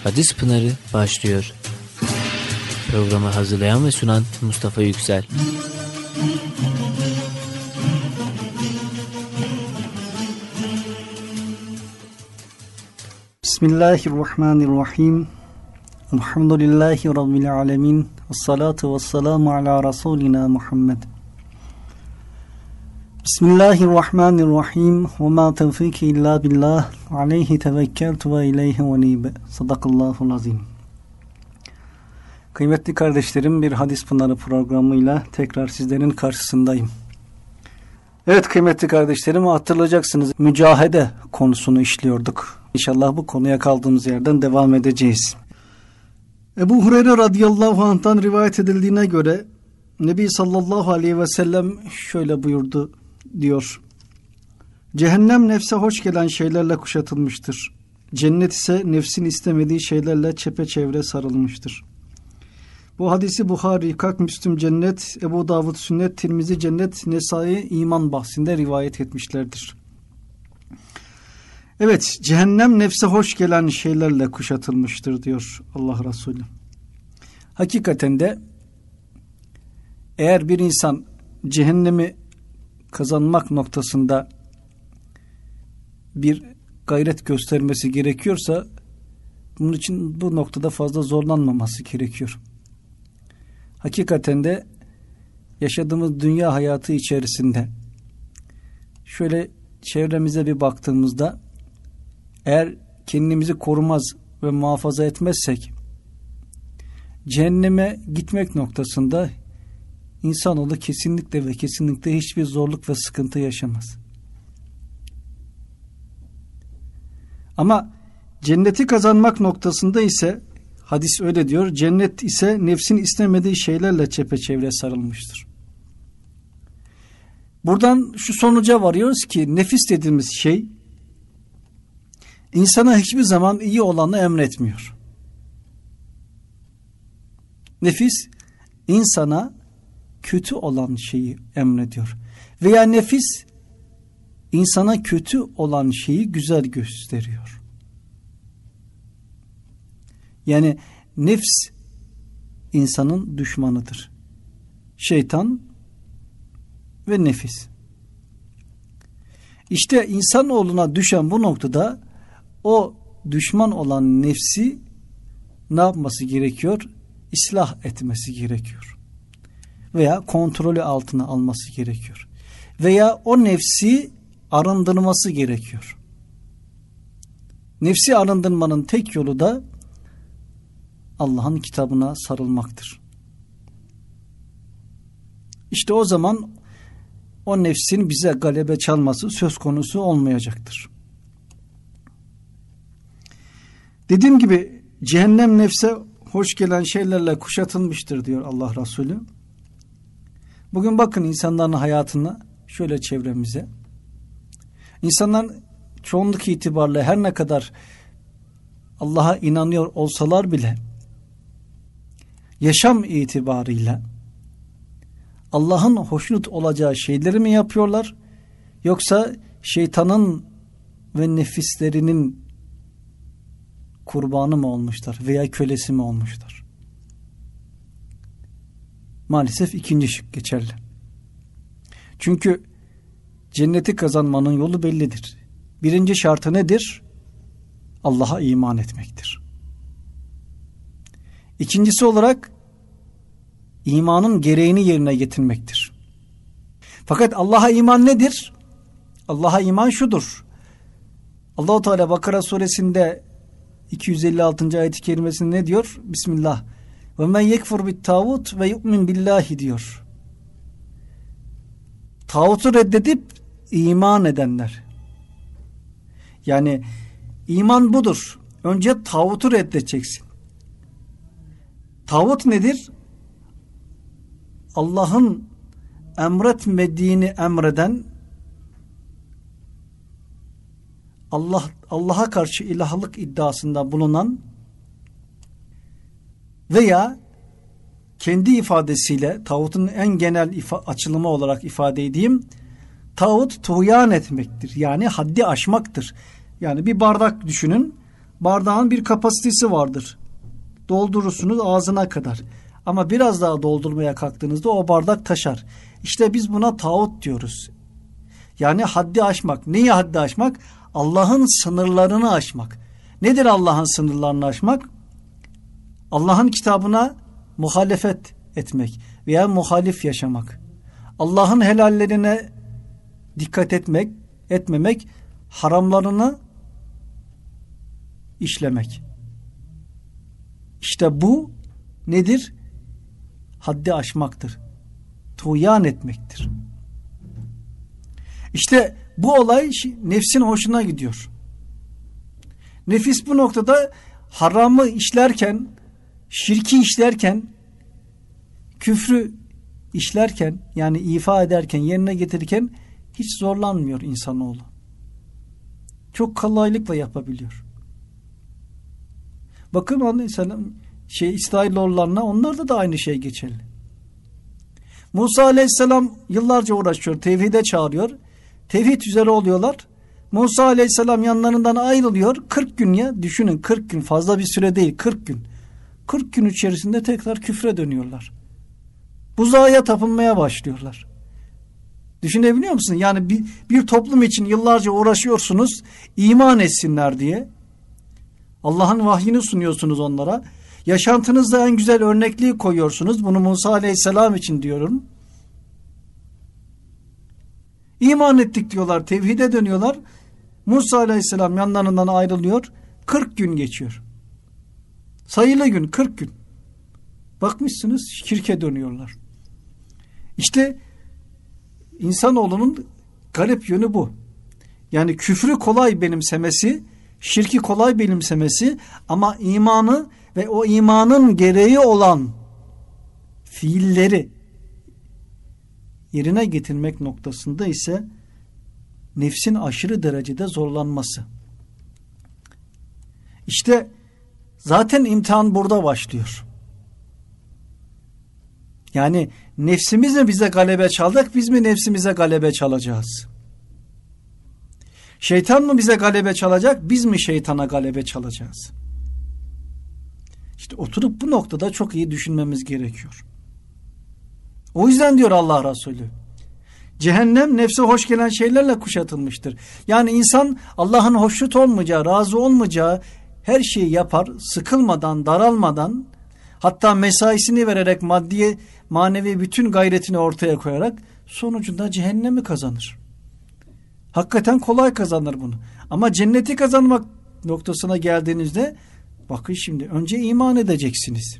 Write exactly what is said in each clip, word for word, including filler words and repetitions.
Hadis Pınarı başlıyor. Programı hazırlayan ve sunan Mustafa Yüksel. Bismillahirrahmanirrahim. Elhamdülillahi Rabbil alemin. Esselatu vesselamu ala Resulina Muhammed. Bismillahirrahmanirrahim. Ve ma tevfiki illa billah. Aleyhi tevekkeltu ve ileyhi unib. Sadakallahul azim. Kıymetli kardeşlerim, bir Hadis Pınarı programıyla tekrar sizlerin karşısındayım. Evet kıymetli kardeşlerim, hatırlayacaksınız, mücahede konusunu işliyorduk. İnşallah bu konuya kaldığımız yerden devam edeceğiz. Ebu Hureyre radıyallahu anh'tan rivayet edildiğine göre Nebi sallallahu aleyhi ve sellem şöyle buyurdu diyor. Cehennem nefse hoş gelen şeylerle kuşatılmıştır. Cennet ise nefsin istemediği şeylerle çepeçevre sarılmıştır. Bu hadisi Buhari, Kalk Müslüm Cennet, Ebu Davud Sünnet, Tirmizi Cennet, Nesai İman bahsinde rivayet etmişlerdir. Evet, cehennem nefse hoş gelen şeylerle kuşatılmıştır diyor Allah Resulü. Hakikaten de eğer bir insan cehennemi kazanmak noktasında bir gayret göstermesi gerekiyorsa bunun için bu noktada fazla zorlanmaması gerekiyor. Hakikaten de yaşadığımız dünya hayatı içerisinde şöyle çevremize bir baktığımızda eğer kendimizi korumaz ve muhafaza etmezsek cehenneme gitmek noktasında insanoğlu kesinlikle ve kesinlikle hiçbir zorluk ve sıkıntı yaşamaz. Ama cenneti kazanmak noktasında ise hadis öyle diyor, cennet ise nefsin istemediği şeylerle çepeçevre sarılmıştır. Buradan şu sonuca varıyoruz ki nefis dediğimiz şey insana hiçbir zaman iyi olanı emretmiyor. Nefis insana kötü olan şeyi emrediyor. Veya nefis insana kötü olan şeyi güzel gösteriyor. Yani nefs insanın düşmanıdır. Şeytan ve nefis. İşte insanoğluna düşen bu noktada o düşman olan nefsi ne yapması gerekiyor? İslah etmesi gerekiyor. Veya kontrolü altına alması gerekiyor. Veya o nefsi arındırması gerekiyor. Nefsi arındırmanın tek yolu da Allah'ın kitabına sarılmaktır. İşte o zaman o nefsin bize galebe çalması söz konusu olmayacaktır. Dediğim gibi cehennem nefse hoş gelen şeylerle kuşatılmıştır diyor Allah Resulü. Bugün bakın insanların hayatına, şöyle çevremize. İnsanlar çoğunluk itibariyle her ne kadar Allah'a inanıyor olsalar bile yaşam itibarıyla Allah'ın hoşnut olacağı şeyleri mi yapıyorlar, yoksa şeytanın ve nefislerinin kurbanı mı olmuşlar veya kölesi mi olmuşlar? Maalesef ikinci şık geçerli. Çünkü cenneti kazanmanın yolu bellidir. Birinci şartı nedir? Allah'a iman etmektir. İkincisi olarak imanın gereğini yerine getirmektir. Fakat Allah'a iman nedir? Allah'a iman şudur. Allah-u Teala Bakara suresinde iki yüz elli altıncı ayet-i kerimesinde ne diyor? Bismillah. Ve men yekfur bit tağut ve yu'min billahi diyor. Tağutu reddedip iman edenler. Yani iman budur. Önce tağutu reddedeceksin. Tağut nedir? Allah'ın emretmediğini emreden, Allah Allah'a karşı ilahlık iddiasında bulunan veya kendi ifadesiyle tağutun en genel ifa- açılımı olarak ifade edeyim, tağut tuğyan etmektir. Yani haddi aşmaktır. Yani bir bardak düşünün. bardağın bir kapasitesi vardır. Doldurursunuz ağzına kadar. Ama biraz daha doldurmaya kalktığınızda o bardak taşar. İşte biz buna tağut diyoruz. Yani haddi aşmak. Neyi haddi aşmak? Allah'ın sınırlarını aşmak. Nedir Allah'ın sınırlarını aşmak? Allah'ın kitabına muhalefet etmek veya muhalif yaşamak. Allah'ın helallerine dikkat etmek, etmemek, haramlarını işlemek. İşte bu nedir? Haddi aşmaktır. Tuğyan etmektir. İşte bu olay nefsin hoşuna gidiyor. Nefis bu noktada haramı işlerken, şirki işlerken, küfrü işlerken, yani ifa ederken, yerine getirirken hiç zorlanmıyor insanoğlu. Çok kolaylıkla yapabiliyor. Bakın mesela şey İsrailoğullarına, onlarda da aynı şey geçerli. Musa Aleyhisselam yıllarca uğraşıyor, tevhide çağırıyor. Tevhid üzere oluyorlar. Musa Aleyhisselam yanlarından ayrılıyor. kırk gün, ya düşünün, kırk gün fazla bir süre değil, kırk gün. kırk gün içerisinde tekrar küfre dönüyorlar. Buzağa tapınmaya başlıyorlar. Düşünebiliyor musun? Yani bir, bir toplum için yıllarca uğraşıyorsunuz, iman etsinler diye. Allah'ın vahyini sunuyorsunuz onlara. Yaşantınızda en güzel örnekliği koyuyorsunuz. Bunu Musa Aleyhisselam için diyorum. İman ettik diyorlar, tevhide dönüyorlar. Musa Aleyhisselam yanlarından ayrılıyor. kırk gün geçiyor. Sayılı gün, kırk gün. Bakmışsınız şirke dönüyorlar. İşte insanoğlunun garip yönü bu. Yani küfrü kolay benimsemesi, şirki kolay benimsemesi, ama imanı ve o imanın gereği olan fiilleri yerine getirmek noktasında ise nefsin aşırı derecede zorlanması. İşte zaten imtihan burada başlıyor. Yani nefsimiz mi bize galebe çalacak, biz mi nefsimize galebe çalacağız? Şeytan mı bize galebe çalacak, biz mi şeytana galebe çalacağız? İşte oturup bu noktada çok iyi düşünmemiz gerekiyor. O yüzden diyor Allah Resulü, cehennem nefse hoş gelen şeylerle kuşatılmıştır. Yani insan Allah'ın hoşnut olmayacağı, razı olmayacağı her şeyi yapar, sıkılmadan, daralmadan, hatta mesaisini vererek, maddi, manevi bütün gayretini ortaya koyarak sonucunda cehennemi kazanır. Hakikaten kolay kazanır bunu. Ama cenneti kazanmak noktasına geldiğinizde, bakın şimdi önce iman edeceksiniz.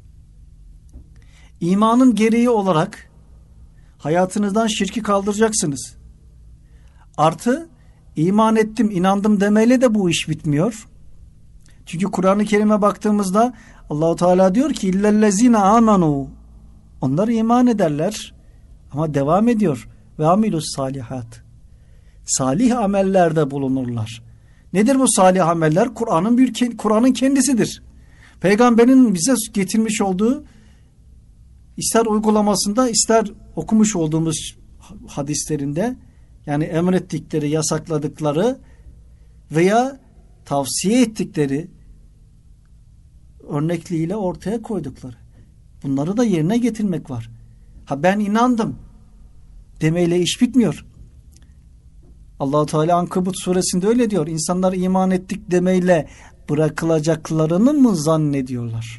İmanın gereği olarak hayatınızdan şirki kaldıracaksınız. Artı iman ettim, inandım demeyle de bu iş bitmiyor. Çünkü Kur'an-ı Kerim'e baktığımızda Allah-u Teala diyor ki illellezine amenu, onlar iman ederler ama devam ediyor ve amilus salihat, salih amellerde bulunurlar. Nedir bu salih ameller? Kur'an'ın bir Kur'an'ın kendisidir. Peygamberin bize getirmiş olduğu, ister uygulamasında ister okumuş olduğumuz hadislerinde, yani emrettikleri, yasakladıkları veya tavsiye ettikleri örnekliğiyle ortaya koydukları. Bunları da yerine getirmek var. Ha ben inandım demeyle iş bitmiyor. Allah-u Teala Ankabut suresinde öyle diyor. İnsanlar iman ettik demeyle bırakılacaklarını mı zannediyorlar?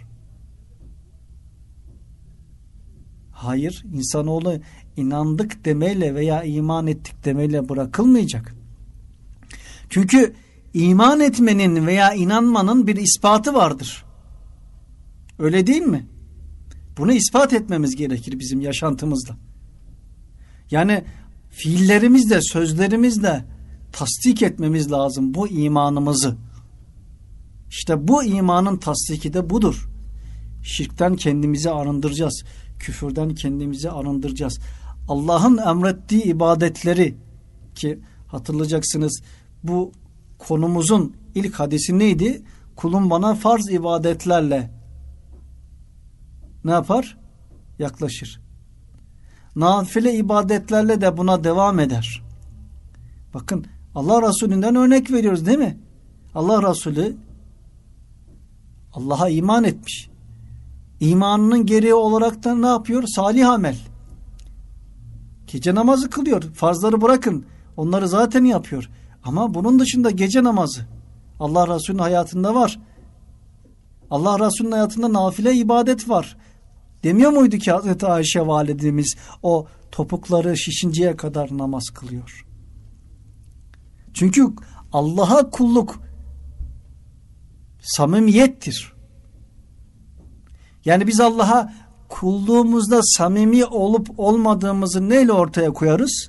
Hayır, insanoğlu inandık demeyle veya iman ettik demeyle bırakılmayacak. Çünkü iman etmenin veya inanmanın bir ispatı vardır. Öyle değil mi? Bunu ispat etmemiz gerekir bizim yaşantımızda. Yani fiillerimizle, sözlerimizle tasdik etmemiz lazım bu imanımızı. İşte bu imanın tasdiki de budur. Şirkten kendimizi arındıracağız. Küfürden kendimizi arındıracağız. Allah'ın emrettiği ibadetleri, ki hatırlayacaksınız bu konumuzun ilk hadisi neydi? Kulum bana farz ibadetlerle ne yapar? Yaklaşır. Nafile ibadetlerle de buna devam eder. Bakın Allah Resulü'nden örnek veriyoruz değil mi? Allah Resulü Allah'a iman etmiş. İmanının gereği olarak da ne yapıyor? Salih amel. Gece namazı kılıyor. Farzları bırakın. Onları zaten yapıyor. Ama bunun dışında gece namazı Allah Resulü'nün hayatında var. Allah Resulü'nün hayatında nafile ibadet var. Demiyor muydu ki Hazreti Ayşe validemiz o topukları şişinceye kadar namaz kılıyor. Çünkü Allah'a kulluk samimiyettir. Yani biz Allah'a kulluğumuzda samimi olup olmadığımızı neyle ortaya koyarız?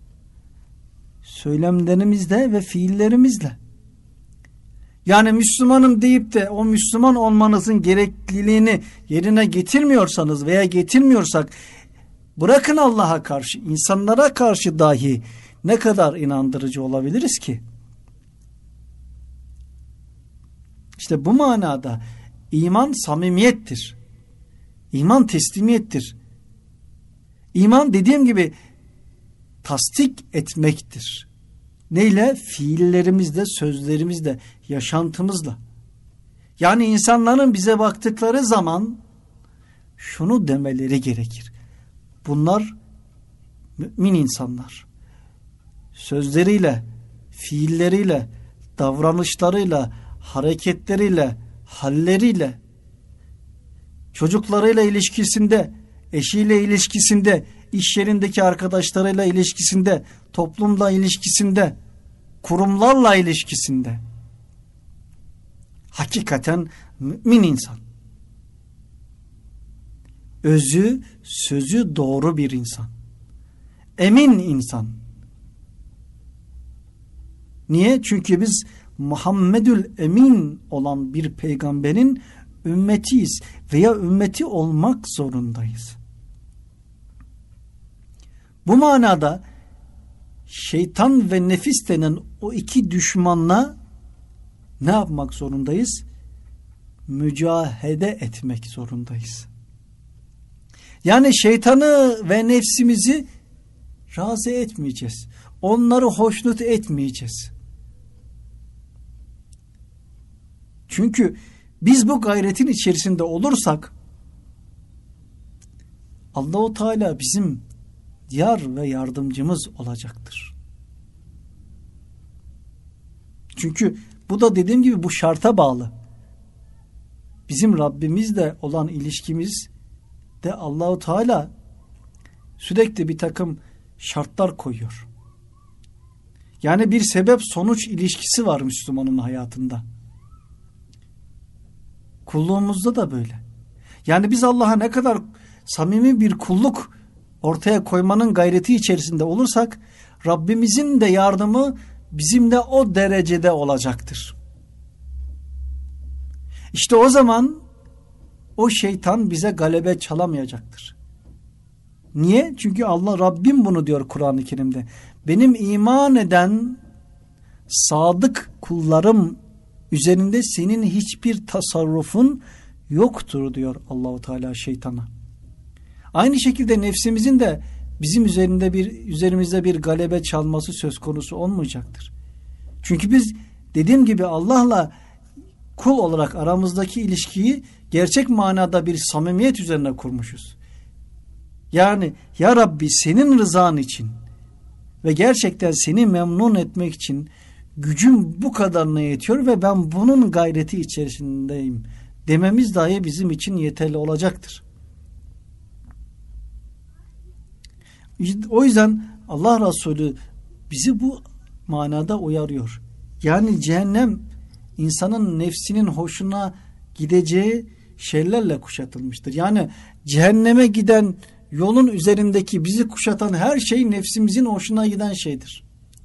Söylemlerimizle ve fiillerimizle. Yani Müslümanım deyip de o Müslüman olmanızın gerekliliğini yerine getirmiyorsanız veya getirmiyorsak, bırakın Allah'a karşı, insanlara karşı dahi ne kadar inandırıcı olabiliriz ki? İşte bu manada iman samimiyettir. İman teslimiyettir. İman dediğim gibi tasdik etmektir. Neyle? Fiillerimizle, sözlerimizle, yaşantımızla. Yani insanların bize baktıkları zaman şunu demeleri gerekir: bunlar mümin insanlar. Sözleriyle, fiilleriyle, davranışlarıyla, hareketleriyle, halleriyle, çocuklarıyla ilişkisinde, eşiyle ilişkisinde, iş yerindeki arkadaşlarıyla ilişkisinde, toplumla ilişkisinde, kurumlarla ilişkisinde hakikaten mümin insan. Özü, sözü doğru bir insan. Emin insan. Niye? Çünkü biz Muhammedül Emin olan bir peygamberin ümmetiyiz veya ümmeti olmak zorundayız. Bu manada şeytan ve nefis denen o iki düşmanla ne yapmak zorundayız? Mücahede etmek zorundayız. Yani şeytanı ve nefsimizi razı etmeyeceğiz. Onları hoşnut etmeyeceğiz. Çünkü biz bu gayretin içerisinde olursak Allah-u Teala bizim yar ve yardımcımız olacaktır. Çünkü bu da dediğim gibi bu şarta bağlı. Bizim Rabbimizle olan ilişkimiz de Allah-u Teala sürekli bir takım şartlar koyuyor. Yani bir sebep sonuç ilişkisi var Müslümanın hayatında. Kulluğumuzda da böyle. Yani biz Allah'a ne kadar samimi bir kulluk ortaya koymanın gayreti içerisinde olursak Rabbimizin de yardımı bizimle o derecede olacaktır. İşte o zaman o şeytan bize galebe çalamayacaktır. Niye? Çünkü Allah Rabbim bunu diyor Kur'an-ı Kerim'de. Benim iman eden sadık kullarım üzerinde senin hiçbir tasarrufun yoktur diyor Allah-u Teala şeytana. Aynı şekilde nefsimizin de bizim üzerinde bir üzerimizde bir galebe çalması söz konusu olmayacaktır. Çünkü biz dediğim gibi Allah'la kul olarak aramızdaki ilişkiyi gerçek manada bir samimiyet üzerine kurmuşuz. Yani ya Rabbi senin rızan için ve gerçekten seni memnun etmek için gücüm bu kadarına yetiyor ve ben bunun gayreti içerisindeyim dememiz dahi bizim için yeterli olacaktır. O yüzden Allah Resulü bizi bu manada uyarıyor. Yani cehennem insanın nefsinin hoşuna gideceği şeylerle kuşatılmıştır. Yani cehenneme giden yolun üzerindeki bizi kuşatan her şey nefsimizin hoşuna giden şeydir.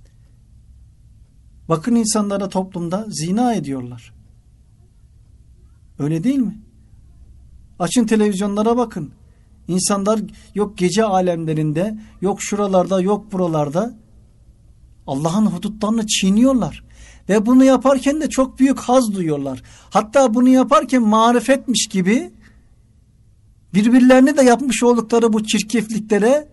Bakın insanlara toplumda zina ediyorlar. Öyle değil mi? Açın televizyonlara bakın. İnsanlar yok gece alemlerinde, yok şuralarda, yok buralarda Allah'ın hudutlarını çiğniyorlar. Ve bunu yaparken de çok büyük haz duyuyorlar. Hatta bunu yaparken marifetmiş gibi birbirlerine de yapmış oldukları bu çirkefliklere,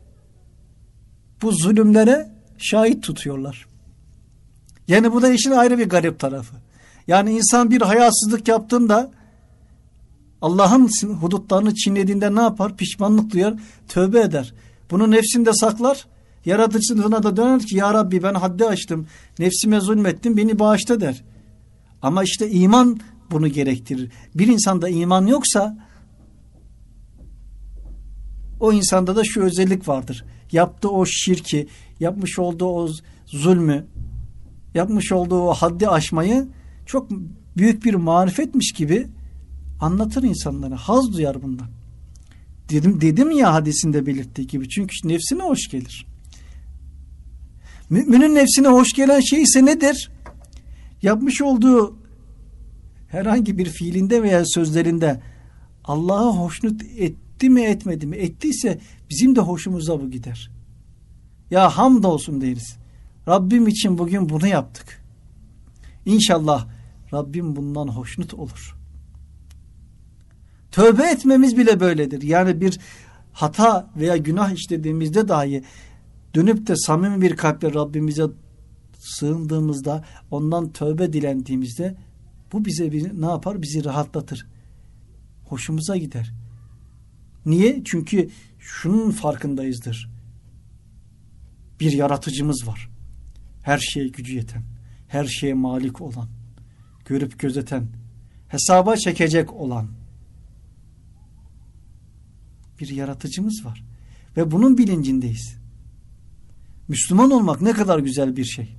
bu zulümlere şahit tutuyorlar. Yani bu da işin ayrı bir garip tarafı. Yani insan bir hayasızlık yaptığında, Allah'ın hudutlarını çiğnediğinde ne yapar? Pişmanlık duyar, tövbe eder. Bunu nefsinde saklar, yaratıcısına da döner ki ya Rabbi ben haddi aştım, nefsime zulmettim, beni bağışla der. Ama işte iman bunu gerektirir. Bir insanda iman yoksa o insanda da şu özellik vardır. Yaptığı o şirki, yapmış olduğu o zulmü, yapmış olduğu o haddi aşmayı çok büyük bir marifetmiş gibi anlatır insanlara. Haz duyar bundan. Dedim, dedim ya hadisinde belirttiği gibi. Çünkü nefsine hoş gelir. Müminin nefsine hoş gelen şey ise nedir? Yapmış olduğu herhangi bir fiilinde veya sözlerinde Allah'a hoşnut etti mi etmedi mi? Ettiyse bizim de hoşumuza bu gider. Ya hamdolsun deriz. Rabbim için bugün bunu yaptık. İnşallah Rabbim bundan hoşnut olur. Tövbe etmemiz bile böyledir. Yani bir hata veya günah işlediğimizde dahi dönüp de samimi bir kalple Rabbimize sığındığımızda, ondan tövbe dilendiğimizde bu bize bir, ne yapar? Bizi rahatlatır. Hoşumuza gider. Niye? Çünkü şunun farkındayızdır. Bir yaratıcımız var. Her şeye gücü yeten, her şeye malik olan, görüp gözeten, hesaba çekecek olan bir yaratıcımız var. Ve bunun bilincindeyiz. Müslüman olmak ne kadar güzel bir şey.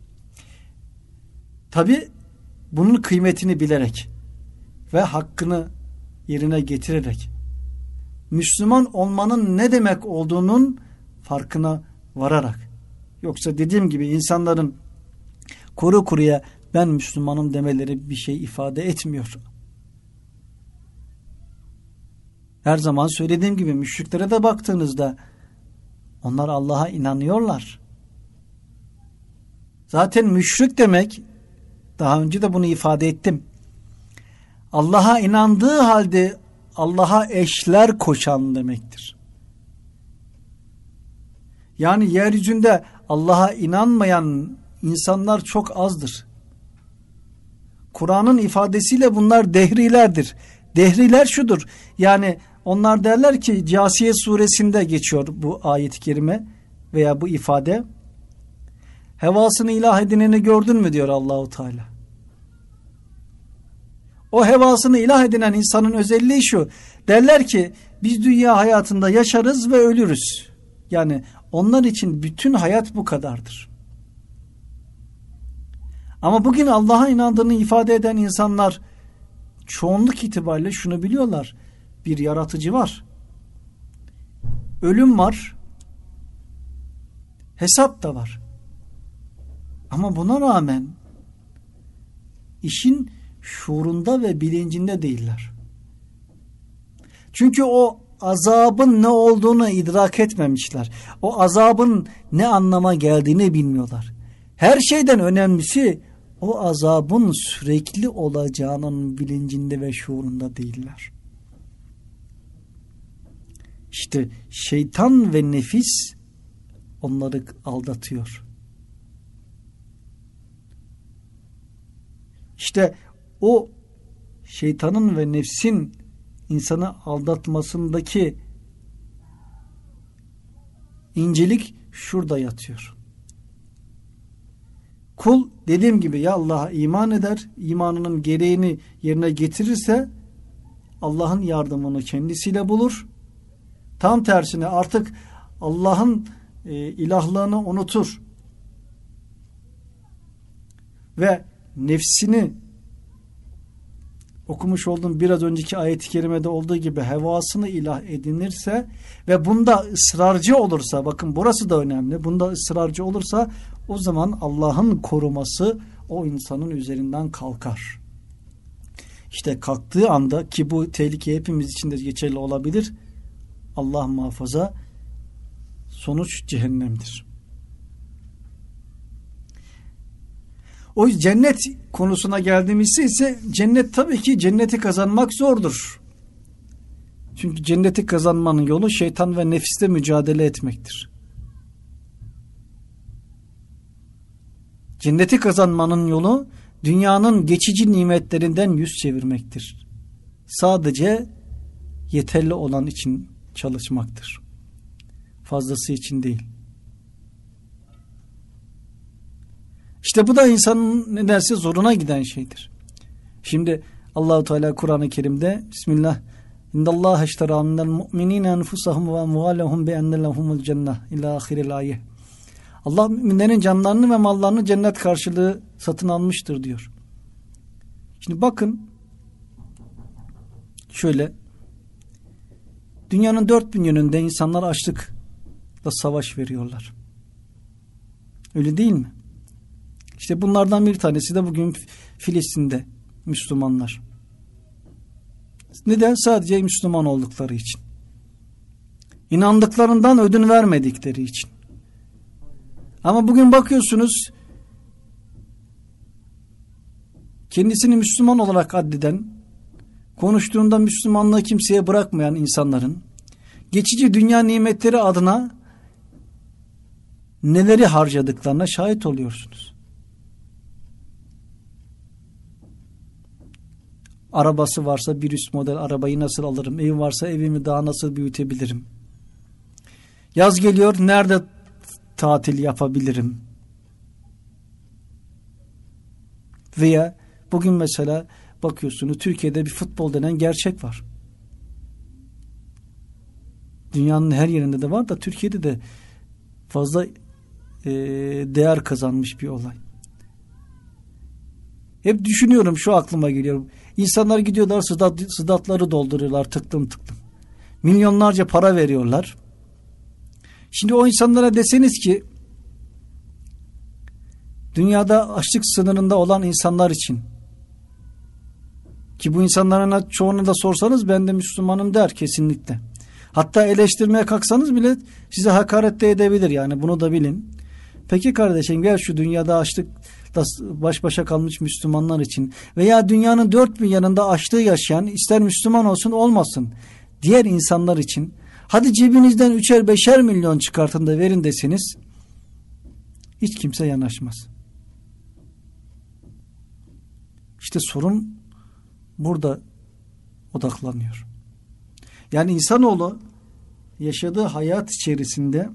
Tabi bunun kıymetini bilerek ve hakkını yerine getirerek Müslüman olmanın ne demek olduğunun farkına vararak. Yoksa dediğim gibi insanların kuru kuruya ben Müslümanım demeleri bir şey ifade etmiyor. Her zaman söylediğim gibi müşriklere de baktığınızda onlar Allah'a inanıyorlar. Zaten müşrik demek, daha önce de bunu ifade ettim, Allah'a inandığı halde Allah'a eşler koşan demektir. Yani yeryüzünde Allah'a inanmayan insanlar çok azdır. Kur'an'ın ifadesiyle bunlar dehrilerdir. Dehriler şudur. Yani onlar derler ki, Câsiye suresinde geçiyor bu ayet-i kerime veya bu ifade. Hevasını ilah edineni gördün mü diyor Allahu Teala. O hevasını ilah edinen insanın özelliği şu. Derler ki biz dünya hayatında yaşarız ve ölürüz. Yani onlar için bütün hayat bu kadardır. Ama bugün Allah'a inandığını ifade eden insanlar çoğunluk itibariyle şunu biliyorlar. Bir yaratıcı var. Ölüm var. Hesap da var. Ama buna rağmen işin şuurunda ve bilincinde değiller. Çünkü o azabın ne olduğunu idrak etmemişler. O azabın ne anlama geldiğini bilmiyorlar. Her şeyden önemlisi o azabın sürekli olacağının bilincinde ve şuurunda değiller. İşte şeytan ve nefis onları aldatıyor. İşte o şeytanın ve nefsin insanı aldatmasındaki incelik şurada yatıyor. Kul dediğim gibi ya Allah'a iman eder, imanının gereğini yerine getirirse Allah'ın yardımını kendisiyle bulur. Tam tersine artık Allah'ın e, ilahlığını unutur ve nefsini, okumuş olduğum biraz önceki ayet-i kerimede olduğu gibi hevasını ilah edinirse ve bunda ısrarcı olursa, bakın burası da önemli, bunda ısrarcı olursa o zaman Allah'ın koruması o insanın üzerinden kalkar. İşte kalktığı anda, ki bu tehlike hepimiz için de geçerli olabilir, Allah muhafaza, sonuç cehennemdir. O cennet konusuna geldiğimizde ise cennet, tabii ki cenneti kazanmak zordur. Çünkü cenneti kazanmanın yolu şeytan ve nefisle mücadele etmektir. Cenneti kazanmanın yolu dünyanın geçici nimetlerinden yüz çevirmektir. Sadece yeterli olan için çalışmaktır. Fazlası için değil. İşte bu da insanın nedense zoruna giden şeydir. Şimdi Allah-u Teala Kur'an-ı Kerim'de Bismillah İndallaha iştera minel mu'minine enfusahum ve amvalehum bi enne lehumul cenneh ila ahiril ayet. Allah müminlerin canlarını ve mallarını cennet karşılığı satın almıştır diyor. Şimdi bakın şöyle, dünyanın dört bin yönünde insanlar açlıkla savaş veriyorlar. Öyle değil mi? İşte bunlardan bir tanesi de bugün Filistin'de Müslümanlar. Neden? Sadece Müslüman oldukları için. İnandıklarından ödün vermedikleri için. Ama bugün bakıyorsunuz, kendisini Müslüman olarak addeden, konuştuğunda Müslümanlığı kimseye bırakmayan insanların geçici dünya nimetleri adına neleri harcadıklarına şahit oluyorsunuz. Arabası varsa bir üst model arabayı nasıl alırım? Ev varsa evimi daha nasıl büyütebilirim? Yaz geliyor, nerede tatil yapabilirim? Veya bugün mesela bakıyorsunuz, Türkiye'de bir futbol denen gerçek var. Dünyanın her yerinde de var da Türkiye'de de fazla e, değer kazanmış bir olay. Hep düşünüyorum, şu aklıma geliyor. İnsanlar gidiyorlar, sıdat, sıdatları dolduruyorlar tıklım tıklım. Milyonlarca para veriyorlar. Şimdi o insanlara deseniz ki dünyada açlık sınırında olan insanlar için, ki bu insanların çoğunu da sorsanız ben de Müslümanım der kesinlikle. Hatta eleştirmeye kalksanız bile size hakaret de edebilir, yani bunu da bilin. Peki kardeşim, gel şu dünyada açlıkla baş başa kalmış Müslümanlar için veya dünyanın dört bin yanında açlığı yaşayan, ister Müslüman olsun olmasın, diğer insanlar için hadi cebinizden üçer beşer milyon çıkartın da verin deseniz hiç kimse yanaşmaz. İşte sorun burada odaklanıyor. Yani insanoğlu yaşadığı hayat içerisinde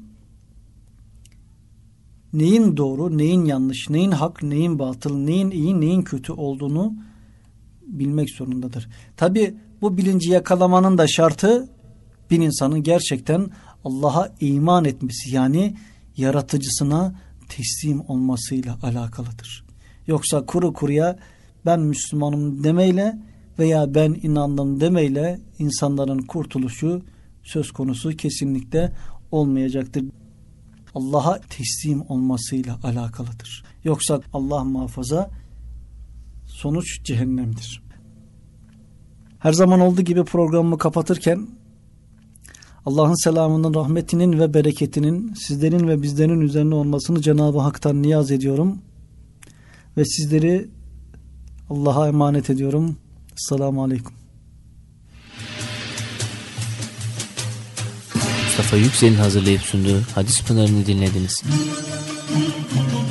neyin doğru, neyin yanlış, neyin hak, neyin batıl, neyin iyi, neyin kötü olduğunu bilmek zorundadır. Tabi bu bilinci yakalamanın da şartı bir insanın gerçekten Allah'a iman etmesi, yani yaratıcısına teslim olmasıyla alakalıdır. Yoksa kuru kuruya ben Müslümanım demeyle veya ben inandım demeyle insanların kurtuluşu söz konusu kesinlikle olmayacaktır. Allah'a teslim olmasıyla alakalıdır. Yoksa Allah muhafaza, sonuç cehennemdir. Her zaman olduğu gibi programımı kapatırken Allah'ın selamının, rahmetinin ve bereketinin sizlerin ve bizlerin üzerine olmasını Cenab-ı Hak'tan niyaz ediyorum. Ve sizleri Allah'a emanet ediyorum. Esselamu Aleyküm. Mustafa Yüksel'in hazırlayıp sunduğu Hadis Pınarı'nı dinlediniz.